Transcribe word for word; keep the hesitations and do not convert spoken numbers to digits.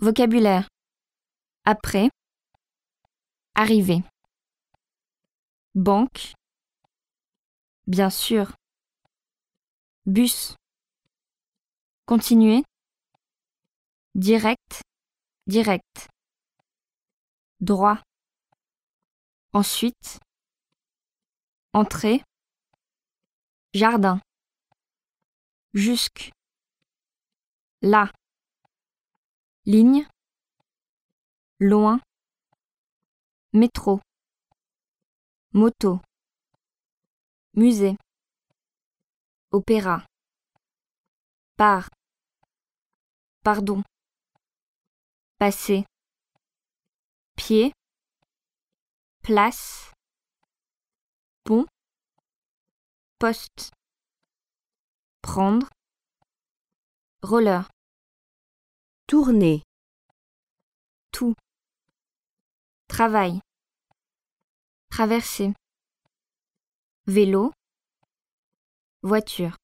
Vocabulaire. Après. Arriver. Banque. Bien sûr. Bus. Continuer. Direct. Direct. Droit. Ensuite. Entrée. Jardin. Jusque. Là. Ligne. Loin. Métro. Moto. Musée. Opéra. Par. Pardon. Passer. Pied. Place. Pont. Poste. Prendre. Roller. Tourner. Tout. Travail. Traverser. Vélo. Voiture.